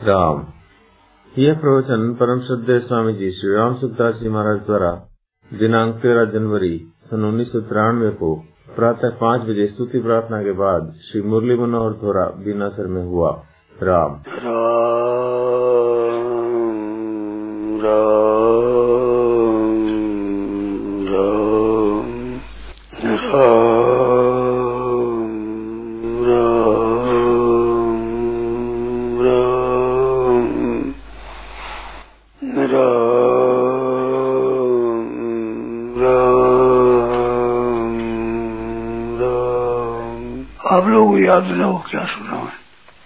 राम। यह प्रवचन परम श्रद्धेय स्वामी जी श्री राम सुखदास जी महाराज द्वारा दिनांक 13 जनवरी सन 1993 को प्रातः 5 बजे स्तुति प्रार्थना के बाद श्री मुरली मनोहर थोरा बीनासर में हुआ। राम राम राम आप लोगों को याद न हो क्या सुना है।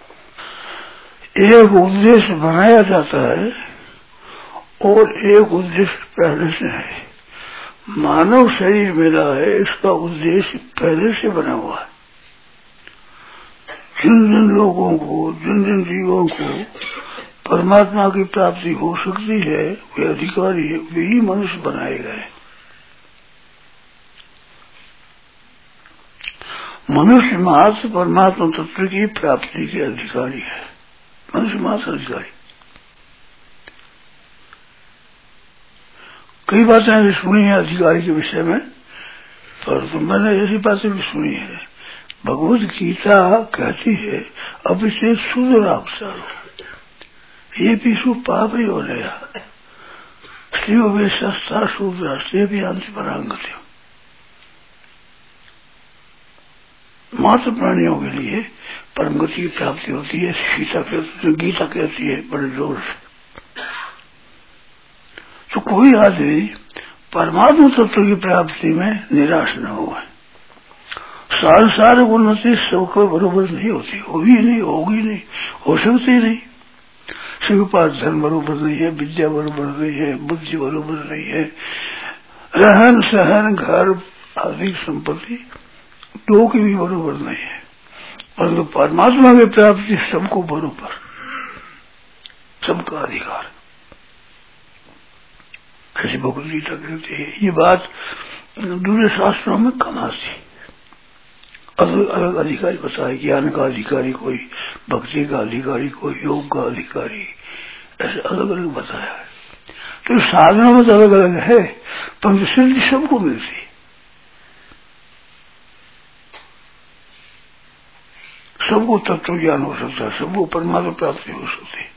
एक उद्देश्य बनाया जाता है और एक उद्देश्य पहले से है। मानव शरीर मिला है, इसका उद्देश्य पहले से बना हुआ है। जिन जिन लोगों को, जिन जिन जीवों को परमात्मा की प्राप्ति हो सकती है, वे अधिकारी है, वे ही मनुष्य बनाए गए। मनुष्य मात्र परमात्मा तत्व की प्राप्ति के अधिकारी है। मनुष्य मात्र अधिकारी। कई बातें भी सुनी है अधिकारी के विषय में, पर तो मैंने ऐसी बातें भी सुनी है। भगवत गीता कहती है अभिषेक शूद्राक्षरो ये भी पाप ही हो गया। स्त्रियों में सस्ता शूद्र स्त्री भी अंत परांगत्य। मात्र प्राणियों के लिए परम गति की प्राप्ति होती है। गीता कहती है बड़े जोर से। तो कोई आदमी परमात्मा तत्व की प्राप्ति में निराश न हुआ। सारे उन्नति सबको बरोबर नहीं होती, होगी नहीं, होगी नहीं, हो सकती नहीं। सबके पास धन बरोबर नहीं है, विद्या बरोबर नहीं है, बुद्धि बरोबर नहीं है, रहन सहन घर आदि संपत्ति दो की भी बरोबर नहीं है। परंतु परमात्मा की प्राप्ति सबको बरोबर, सबका अधिकार। ऐसी भगवत गीता कहती है। ये बात दूसरे शास्त्रों में कम आती। अलग अलग अधिकारी बताए। ज्ञान का अधिकारी कोई, भक्ति का अधिकारी कोई, योग का अधिकारी, ऐसे अलग अलग बताया है। तो साधना में तो अलग अलग है, परंतु सिद्धि सबको मिलती है। सबको तत्व ज्ञान हो सकता है, सबको परमात्मा प्राप्ति हो सकती है।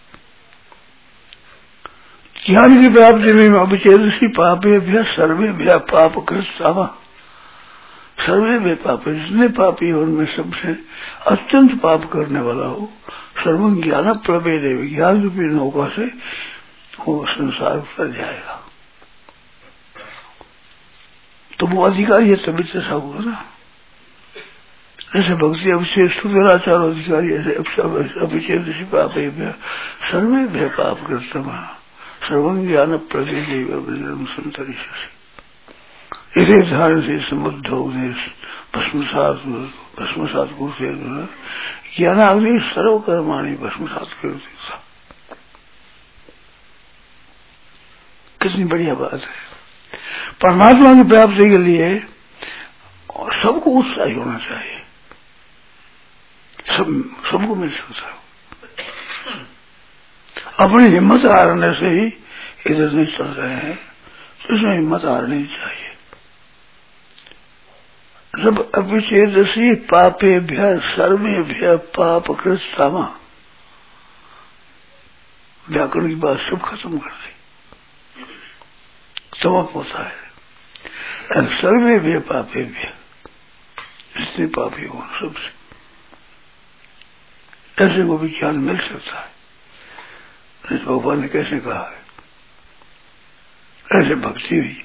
ज्ञान की प्राप्ति में अभिचेदसी पापे भ्य सर्वे भ्य पाप कृष्ण सर्वे भ्य पाप, जितने पापी हो उनमें सबसे अत्यंत पाप करने वाला हो सर्व ज्ञान प्रभेद ज्ञान रूपी नौका से वो संसार पर जाएगा। तो वो अधिकारी है, तभी तो ऐसा होगा ना। ऐसे भक्ति अभिषेक सुधराचार अधिकारी, ऐसे अभिषेक पापे भ्य सर्वे भ्य पाप कृष्ण सर्व ज्ञान प्रभेद संतरी इसे धारण से समुद्ध भस्मसात को ज्ञान अग्नि सर्वकर्माणी भस्मसात कर। कितनी बढ़िया बात है। परमात्मा की प्राप्ति के लिए सबको उत्साही होना चाहिए। सबको मिल सकता है। अपनी हिम्मत हारने से ही इधर नहीं चल रहे हैं, तो इसमें हिम्मत हारनी चाहिए। जब अभिचेदसी पापे भ्य सर्वे भ्य पाप कृष्ण व्याकरण की बात सब खत्म कर दी। समाप्त होता है सर्वे भ्य पापे भ्य, जितने पापी हो सबसे ऐसे को भी ज्ञान मिल सकता है। भगवान ने कैसे कहा है, ऐसे भक्ति भी,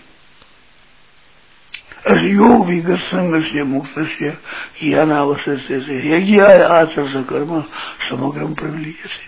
ऐसे योग भी गत्संग से मुक्त से ज्ञान अवश्य से यज्ञ आचरण कर्म समग्रम प्रबलीय से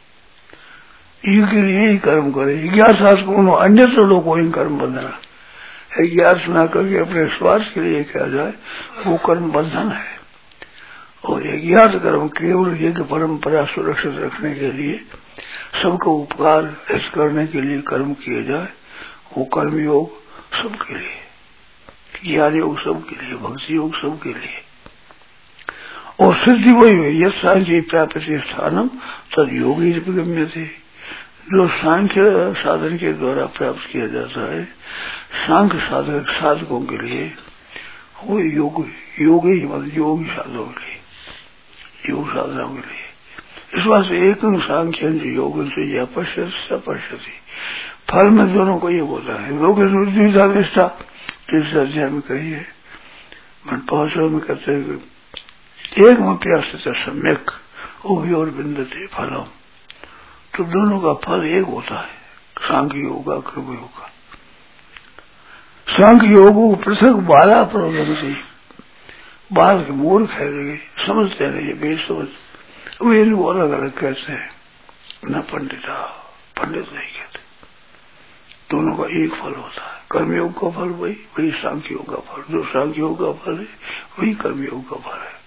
के लिए ही कर्म करे। ज्ञासास को अन्यत्र लोगों को कर्म बंधना है। ज्ञास न करके अपने स्वार्थ के लिए किया जाए वो कर्म बंधन है। और ज्ञात कर्म केवल यज्ञ परंपरा सुरक्षित रखने के लिए, सबको उपकार करने के लिए कर्म किए जाए, वो कर्म योग सबके लिए, ज्ञान योग सबके लिए, भक्ति योग सबके लिए। और सिद्धि वही हुई, यह सांख्य प्राप्ति स्थानम तद योगी गम्य थे। जो सांख्य साधन के द्वारा प्राप्त किया जाता है सांख्य साधक साधकों के लिए, वो योगी योगी साधकों के लिए, योग साधनों के लिए। इस बात से एक सांख्य योग से यह पश्यति फल में दोनों को ये होता है। योग द्विधा निष्ठा तीसरे अध्याय में कही है, मन 5 में कहते हैं एक मप्यास सम्यक उभयोर बिंदते फलम, तो दोनों का फल एक होता है, सांख्य योग का कर्म योग का। सांख्य योग को पृथक बाधा प्रबंधन से बाल के मूर्ख है, समझते नहीं, बेसमझ, वे इनको अलग अलग कहते हैं, न पंडित नहीं कहते। दोनों का एक फल होता है, कर्मयोग का फल वही सांख्य योग का फल, जो सांख्य योग का फल है वही कर्मयोग का फल है।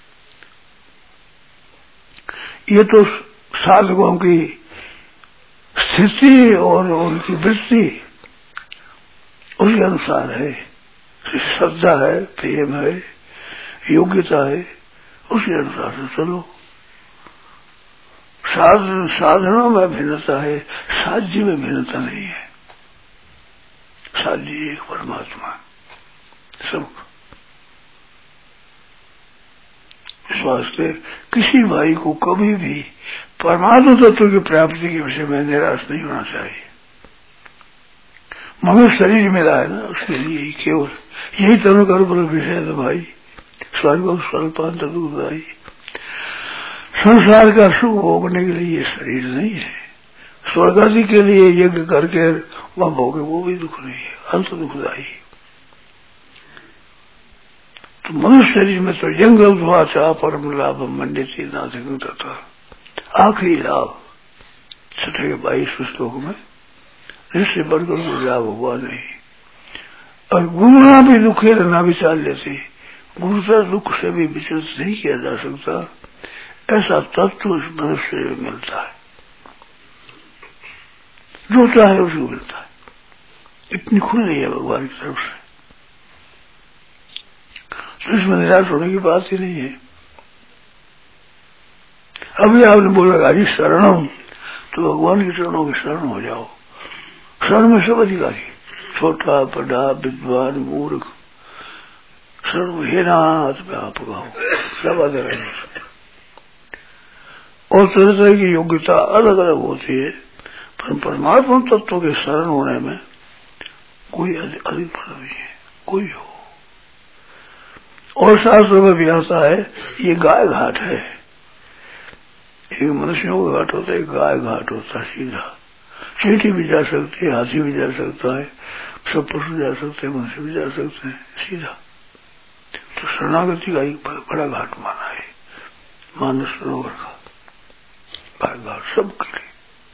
ये तो साधकों की स्थिति और उनकी वृत्ति उसके अनुसार है, श्रद्धा है, प्रेम है, योग्यता है, उसके अनुसार से चलो। साधनों में भिन्नता है, साध्य में भिन्नता नहीं है। साध्य एक परमात्मा सबको। इस वास्ते किसी भाई को कभी भी परमात्मा तत्व की प्राप्ति के विषय में निराश नहीं होना चाहिए। मनुष्य शरीर मिला है ना, उसके लिए केवल यही तनु कर्म विषय है भाई। स्वर्ग स्वल्पांत दुखदायी, संसार का सुख भोगने के लिए ये शरीर नहीं है। स्वर्ग आदि के लिए यज्ञ करके वह भोगे वो भी दुख नहीं है, अंत दुखदायी। तो मनुष्य शरीर में तो जंगल धुआ चाह परम लाभ मंडित नाथिक तथा आखिरी लाभ 22 श्लोक में, इससे बढ़कर कोई लाभ हुआ नहीं। और गुरुना भी दुखे रहना विचार लेते, गुरुतर दुख से भी विचलित नहीं किया जा सकता, ऐसा तत्व उस मनुष्य में मिलता है, जो चाहे उसको मिलता है। इतनी खुली है भगवान की तरफ से, तो इसमें निराश होने की बात ही नहीं है। अभी आपने बोला गाड़ी शरणम, तो भगवान के चरणों के शरण हो जाओ। शरण में सब अधिकारी, छोटा बड़ा विद्वान मूर्ख, शरण में हे नाथ में आप गाओ, सब अधिकारी। और तरह तरह की योग्यता अलग अलग होती है, पर परमात्मा तत्व के शरण होने में कोई अधिक फल नहीं है, कोई हो। और शास्त्रों में भी आता है ये गाय घाट है। एक मनुष्यों का घाट होता है, गाय घाट होता है सीधा। चींटी भी जा सकती है, हाथी भी जा सकता है, सब पशु जा सकते हैं, मनुष्य भी जा सकते हैं सीधा। तो शरणागति का एक बड़ा घाट माना है, मानस सरोवर का गाय घाट सबके लिए,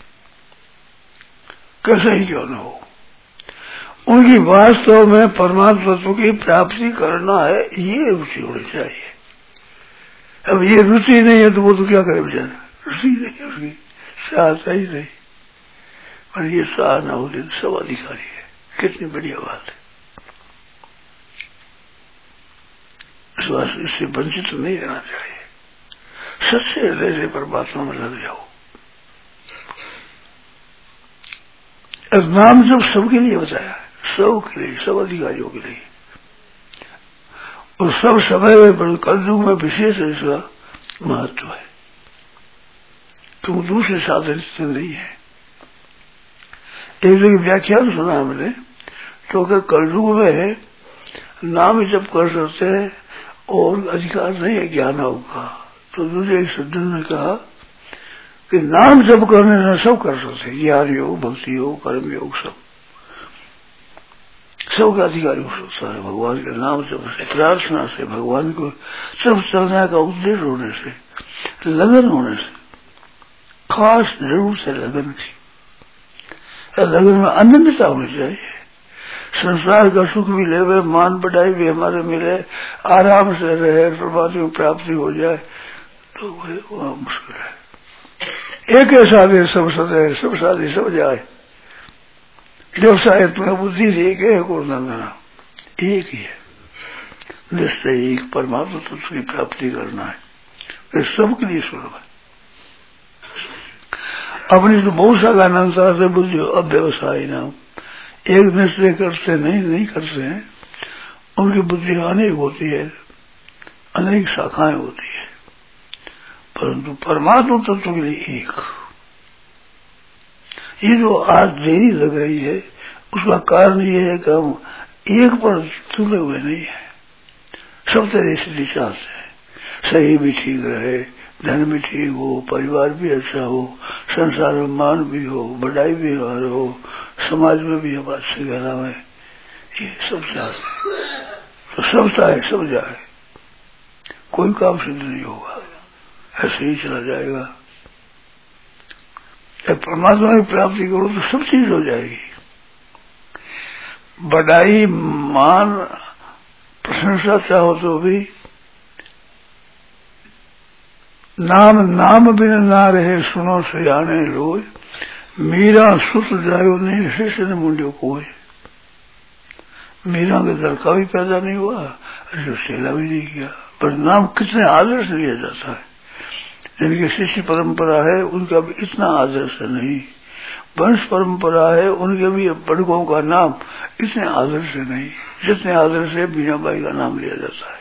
कैसे ही क्यों न हो। उनकी वास्तव में परमात्मा तत्व की प्राप्ति करना है, ये रुचि होनी चाहिए। अब ये रुचि नहीं है तो वो तो क्या करे बेचारा, रुचि नहीं उसकी, चाहता ही नहीं। पर ये चाह ना हो तो सब अधिकारी है, कितनी बढ़िया बात है। इस वास्ते इससे वंचित नहीं रहना चाहिए, सच्चे हृदय से परमात्मा में लग जाओ। नाम जब सबके लिए बताया, सबके लिए, सब अधिकारियों के लिए, और सब समय में कलयुग में विशेष इसका महत्व है, क्योंकि दूसरे साधन से नहीं है। एक जगह व्याख्यान सुना हमने, तो क्या कलयुग में नाम जप कर सकते हैं और अधिकार नहीं है ज्ञान का। तो दूसरे एक सज्जन ने कहा कि नाम जप करने से सब कर सकते, ज्ञान योग, भक्ति योग, कर्म योग, सबका अधिकार हो सकता है। भगवान के नाम जप से, प्रार्थना से, भगवान को सब चलने का उद्देश्य होने से, लगन होने से, खास जरूर से लगन की, लगन में आनंदता होनी चाहिए। संसार का सुख भी ले, मान बढ़ाई भी हमारे मिले, आराम से रहे, परमात्मा की प्राप्ति हो जाए, तो वह मुश्किल है। एक ऐसा दे सब सदे, सब साधे सब जाए, जो शायद तुम्हें बुद्धि से एक है को नंदना, एक ही है, निश्चय एक परमात्मा तत्व की प्राप्ति करना है। ये सबके लिए सुलभ है। अपनी तो बहुत सा अनंतर से बुद्धि अव्यवसायी नाम, एक निश्चय करते नहीं करते हैं, उनकी बुद्धि अनेक होती है, अनेक शाखाएं होती है, परंतु परमात्मा तत्व के लिए एक। ये जो आज देरी लग रही है उसका कारण ये है कि हम एक पर तुले हुए नहीं है, सब तरह से चाहते हैं सही भी ठीक रहे, धन भी ठीक हो, परिवार भी अच्छा हो, संसार में मान भी हो, बढ़ाई भी हो, समाज में भी हम अच्छे कहलावे, ये सब चाहते हैं। तो सब चाहे सब जाए, कोई काम सिद्ध नहीं होगा, ऐसे ही चला जाएगा। जब परमात्मा की प्राप्ति करो तो सब चीज हो जाएगी। बढ़ाई, मान, प्रशंसा चाहो तो भी नाम बिन ना रहे सुनो सयाने लोग, मीरा सुत जायो नहीं शिष्य ने मुंडियो कोई। मीरा के लड़का भी पैदा नहीं हुआ, जो सेला भी नहीं किया, पर नाम कितने आदर से लिया जाता है। जिनकी शिष्य परंपरा है उनका भी इतना आदर से नहीं, वंश परंपरा है उनके भी बड़कों का नाम इतने आदर से नहीं जितने आदर से मीराबाई का नाम लिया जाता है।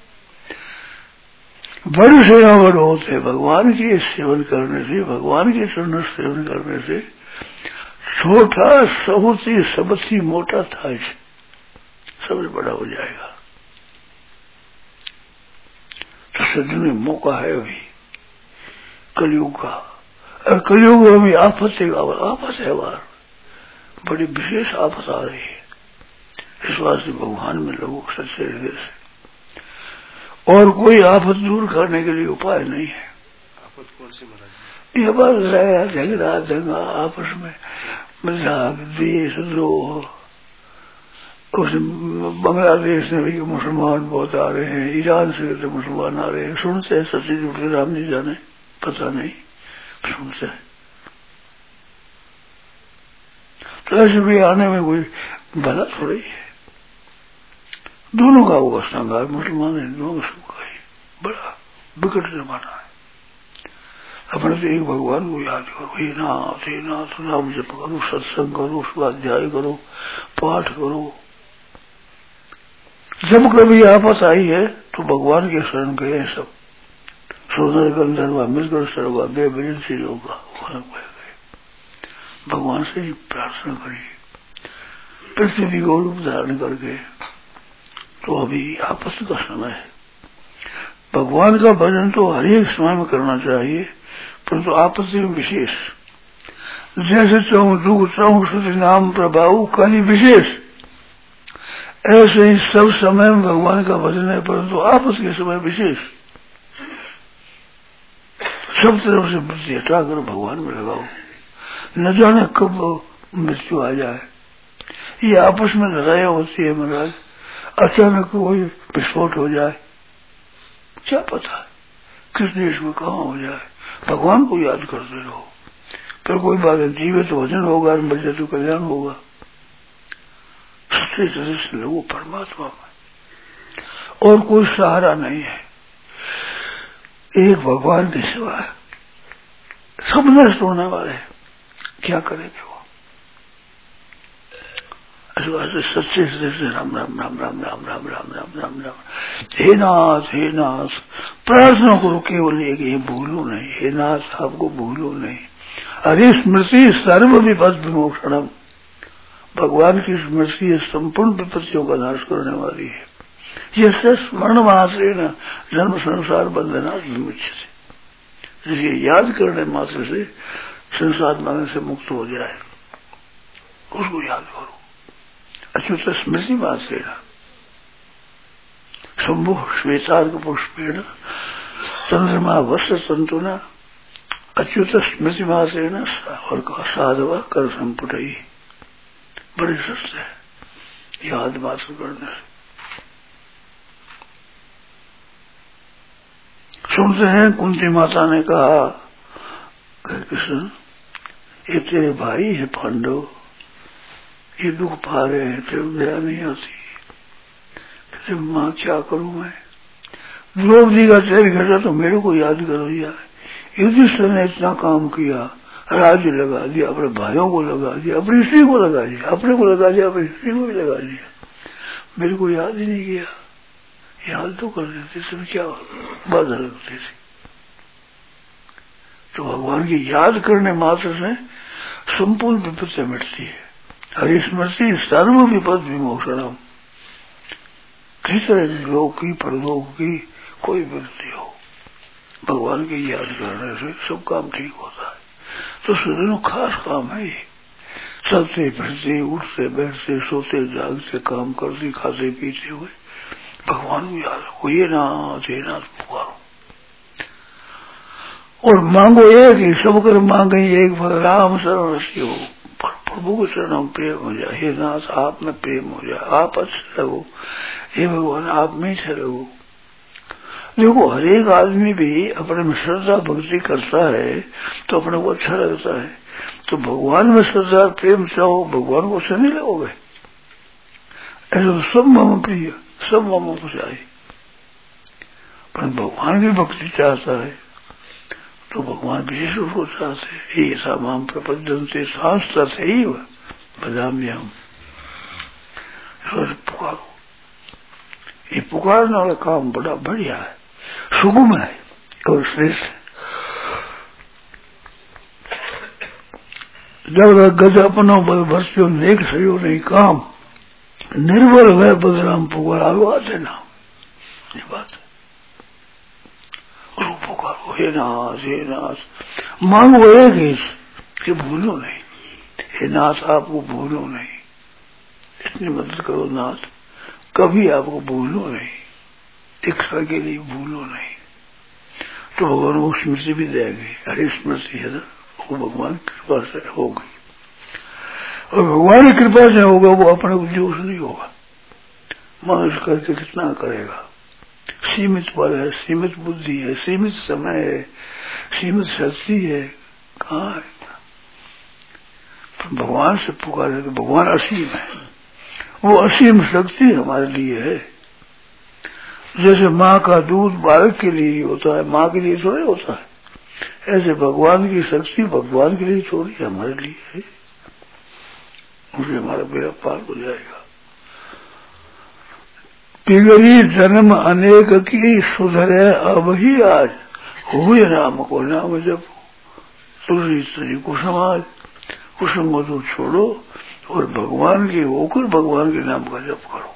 बड़ सेवा बड़ होते भगवान के सेवन करने से, भगवान के चरण सेवन करने से छोटा सबूती सबसे मोटा था, सबसे बड़ा हो जाएगा। तो सदन में मौका है अभी कलयुग का, और कलयुग में अभी आफत है बार बड़ी विशेष आफत आ रही है। इस वास्ते भगवान में लोग सच्चे हृदय से, और कोई आफत दूर करने के लिए उपाय नहीं है। आफत कौन सी महाराज? ये बस झगड़ा दंगा आपस में, मजाक, देश द्रोह। उस बांग्लादेश में भी मुसलमान बहुत आ रहे हैं, ईरान से तो मुसलमान आ रहे हैं, सुनते हैं सच्ची झूठे राम जी जाने, पता नहीं सुनते हैं। तो ऐसे भी आने में कोई भला थोड़ी है। दोनों का होगा संघार, मुसलमान हिंदुओं का सबका ही बड़ा विकट जमाना है। अपने से एक भगवान को याद करो, हे नाथ नाम जप करो, सत्संग करो, स्वाध्याय करो, पाठ करो। जब कभी आपस आई है तो भगवान के शरण गए सब, सोनर गंधर्व मिलकर सर्वाग्य विजन से होगा, भगवान से ही प्रार्थना करिए पृथ्वी को रूप धारण करके। तो अभी आपस का समय है। भगवान का भजन तो हर एक समय में करना चाहिए, परंतु तो आपस में विशेष। जैसे चाहूं दुख चाहूं श्रुति नाम प्रभाव कली विशेष, ऐसे ही सब समय में भगवान का भजन है, परंतु आपस के समय विशेष। सब तरफ से बुद्धि हटाकर भगवान में लगाओ, न जाने कब मृत्यु आ जाए। ये आपस में लड़ाइयां होती है महाराज, अचानक कोई विस्फोट हो जाए, क्या पता किस देश में कहाँ हो जाए। भगवान को याद करते रहो, फिर कोई बात है, जीवित तो भजन होगा, मर जाए तो कल्याण होगा। सच्चे तरह से लोगों परमात्मा में और कोई सहारा नहीं है, एक भगवान के सिवा है। सब नष्ट होने वाले, क्या करेंगे वो। ऐसे सच्चे से राम राम राम राम राम राम राम राम राम राम। हे नाथ प्रार्थना करो केवल एक, ये भूलो नहीं, हे नाथ आपको भूलो नहीं। अरे स्मृति सर्व विपद विमोक्षणम, भगवान की स्मृति संपूर्ण विपत्तियों का नाश करने वाली है। यह स्मरण मात्र न जन्म संसार बंधना विमुच्यते, जिसे याद करने मात्र से संसार बंधन से मुक्त हो जाए, उसको याद करो। अच्युत स्मृति मात्र शंभु श्वेतार्क पुष्पेण चंद्रमा वस्त्र तंतुना अच्युत स्मृति मात्र और साधवा कर संपुट ही। बड़े सस्ते है याद मात्र करने से। सुनते हैं कुंती माता ने कहा, कृष्ण ये तेरे भाई है पांडव, ये दुख पा रहे हैं, तेरे दया नहीं आती। कहते माँ क्या करूं मैं, द्रौपदी का तेल घटा तो मेरे को याद करो यार। युधिष्ठिर ने इतना काम किया, राज्य लगा दिया, अपने भाइयों को लगा दिया, अपनी स्त्री को लगा दिया, अपने को लगा दिया, अपनी स्त्री को भी लगा दिया, मेरे को याद ही नहीं किया। याद तो कर देते सब, क्या बाधा लगती थी। तो भगवान की याद करने मात्र से संपूर्ण विपत्ति मिटती है। हरिस्मृति सर्व विपद विमोचनम, किसी तरह लोक की परलोक की कोई विपत्ति हो, भगवान की याद करने से सब काम ठीक होता है। तो सुधनो खास काम है ये। चलते फिरते, उठते बैठते, सोते जागते, काम करते, खाते पीते हुए भगवान को याद रखो, ये नाथ पुकारो और मांगो एक ही, सब कर मांगे एक, राम शरण हो, प्रभु को शरण प्रेम हो जाए। हे नाथ आप में प्रेम हो जाए, आप अच्छे रहो, हे भगवान आप में अच्छे रहो। देखो हर एक आदमी भी अपने में श्रद्धा भक्ति करता है तो अपने को अच्छा लगता है। तो भगवान में श्रद्धा प्रेम चाहो, भगवान को अच्छा नहीं लगोगे। ऐसा तो सब मम प्रिय, सब मम को चाहिए, पर भगवान की भक्ति चाहता है तो भगवान विशेष उसको चाहते हैं। ऐसा माम प्रपद्यन्ते सांस्कृत है ही बदामी हम पुकारो। ये पुकारने वाला काम बड़ा बढ़िया है, सुगम है और श्रेष्ठ है। जब गज अपनो बल भरस्यो नेक सयो नहीं काम, निर्बल वह बदनाम पुकारो आते नाम। ये बात है, पुकारो हे नाथ मांगो एक ही कि भूलो नहीं। हे नाथ आपको भूलो नहीं, इतनी मदद करो नाथ, कभी आपको भूलो नहीं, इच्छा के लिए भूलो नहीं। तो भगवान वो स्मृति भी देंगे। हरी स्मृति है ना, वो भगवान की कृपा से होगी, और भगवान की कृपा से होगा वो अपने को जोश नहीं होगा। मनुष्य करके कितना करेगा, सीमित बल है, सीमित बुद्धि है, सीमित समय है, सीमित शक्ति है, कहाँ है। पर भगवान से पुकारे तो भगवान असीम है, वो असीम शक्ति हमारे लिए है। जैसे माँ का दूध बालक के लिए होता है, माँ के लिए थोड़े होता है, ऐसे भगवान की शक्ति भगवान के लिए थोड़ी हमारे लिए है। उसे हमारा बेड़ा पार हो जाएगा। पिगरी जन्म अनेक की सुधरे अब ही आज, हुए राम को नाम जब तुलसी तरी को समाज, कुसंग तो छोड़ो और भगवान के होकर भगवान के नाम का जप करो।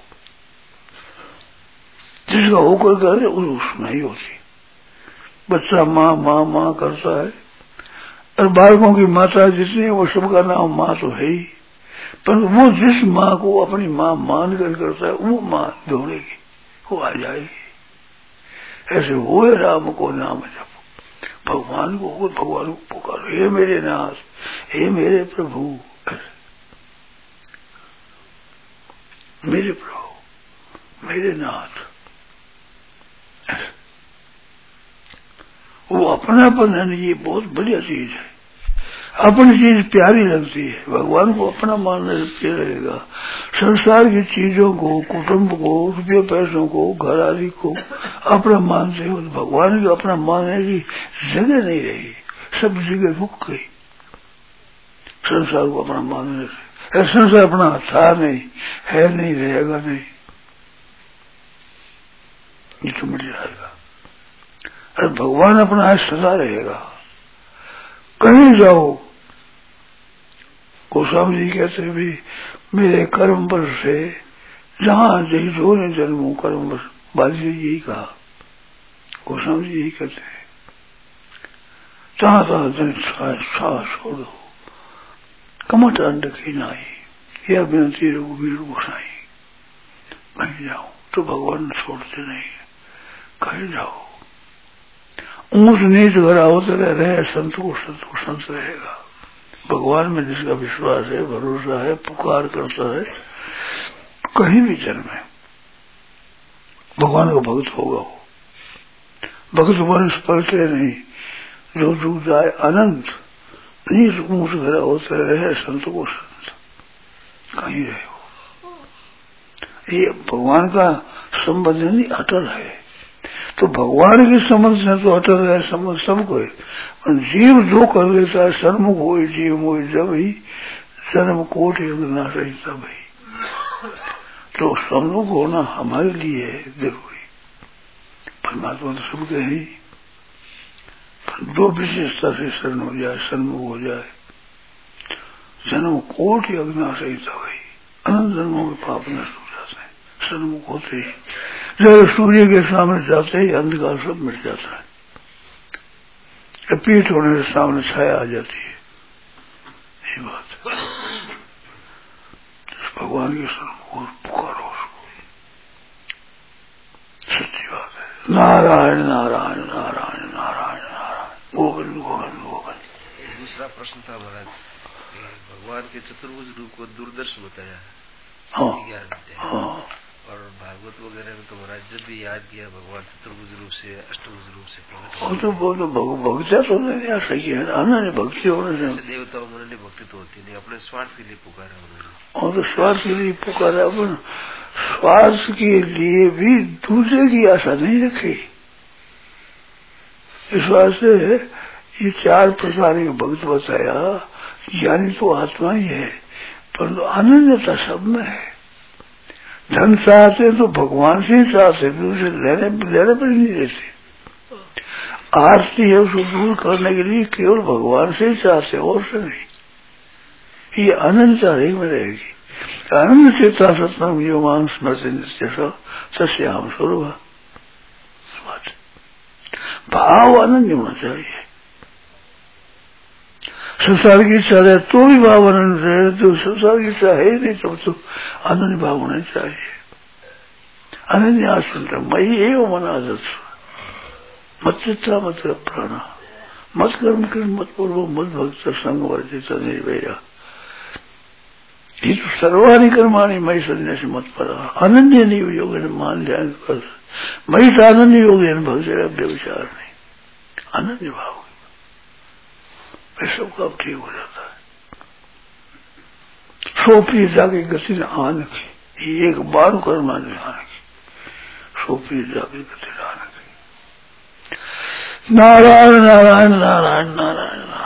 जिसका होकर करे उसमें ही होती। बच्चा माँ माँ माँ करता है, और बालकों की माता जितनी है वो सबका नाम माँ तो है ही, पर वो जिस माँ को अपनी माँ मान कर करता है वो माँ दौड़ेगी, वो आ जाएगी। ऐसे वो राम को नाम जपो, भगवान को पुकारो, हे मेरे नाथ, हे मेरे प्रभु, मेरे प्रभु, मेरे नाथ। वो अपनापन है, ये बहुत बढ़िया चीज है। अपनी चीज प्यारी लगती है, भगवान को अपना मानने से प्यार लगेगा। संसार की चीजों को, कुटुंब को, रुपये पैसों को, घर आदि को अपना मानते हो तो भगवान को अपना मानने की जगह नहीं रही, सब जगह रुक गई संसार को अपना मानने से। संसार अपना था नहीं, है नहीं, रहेगा नहीं, ये तो मिट जाएगा। अरे भगवान अपना है, सदा रहेगा। कहीं जाओ, गोस्वामी जी कहते हैं भी मेरे कर्म पर से जहां जही जो ने जन्मों कर्म पर, बाली जी यही कहा, गोस्वामी जी यही कहते हैं, जहां तहां जन छोड़ दो, कमट अंड की नाई, यह विनती रघुवीर गोसाई। कहीं जाओ तो भगवान छोड़ते नहीं, कहीं जाओ ऊंच नीच घर होते रहे, संत को संत रहेगा। भगवान में जिसका विश्वास है, भरोसा है, पुकार करता है, कहीं भी जन्म है भगवान का भक्त होगा। वो भक्त वंश पलटे नहीं, जो जुग जाए अनंत, नीच ऊंच घर होते रहे, संत को संत, कहीं रहे हो। ये भगवान का संबंध नहीं, अटल है। तो भगवान की समझ से तो अटल है समझ सबको है। जीव जो कर लेता है सन्मुख हो जीव मोह जब ही जन्म कोट ना सही तब ही। तो सन्मुख होना हमारे लिए है जरूरी। परमात्मा तो सबके ही दो विशेषता से शरण हो जाए सन्मुख हो जाए। जन्म कोट अविनाश ही तब ही अनंत जन्मों के पाप नष्ट हो जाते हैं सन्मुख होते ही। जब सूर्य के सामने जाते ही अंधकार सब मिट जाता है। पीठ होने से सामने छाया आ जाती है। ये बात भगवान के सन्मुख पुकारो उसको। सच्ची बात है। नारायण नारायण नारायण नारायण नारायण गोविंद गोविंद गोविंद। दूसरा प्रश्न था महाराज, भगवान के चतुर्भुज रूप को दूरदर्श बताया। हाँ। और भागवत वगैरह में तो महाराज जब भी याद किया भगवान चतुर्भुज रूप से अष्टभुज रूप से प्रकट तो भक्तिया तो नहीं आ सकी है। अनन्य भक्ति होने से देवताओं में अनन्य भक्ति तो होती नहीं, अपने स्वार्थ के लिए पुकारा उन्होंने। और तो स्वार्थ के लिए पुकारा, अपन स्वार्थ के लिए भी दूसरे की आशा नहीं रखी। इस वास्ते ये चार प्रकार के भक्त बताया। ज्ञानी तो आत्मा ही है परंतु अनन्यता सब में है। धन चाहते तो भगवान से ही चाहते, दूसरे लेने पर नहीं रहते। आरती है उसको दूर करने के लिए केवल भगवान से ही चाहते और से नहीं। ये अनंत हरेक में रहेगी। अनंत चेता सत्संग जो मान स्मृति सस्याम स्वरूप भाव अनन्य होना चाहिए। संसार की इच्छा है तो भी भाव अनंत है, तो संसार की इच्छा है ही नहीं तो अनन्य भाव होना चाहिए। अनन्य आश्रम मई एवं मनादत मत चित्ता मत प्राणा मत कर्म कर्म मत पूर्व मत भक्त संग वर्जित निर्वैरा। ये तो सर्वाणी कर्माणी मई संन्यास मत पड़ा। अनन्य नहीं योग मान ध्यान कर मई तो अनन्य योग भक्त व्यविचार नहीं अनन्य भाव सब का ठीक हो जाता है। सोपी जाके गति ने आने की एक बार कर्मा ने आने की सोपी जाके गति ने आने की। नारायण नारायण नारायण नारायण।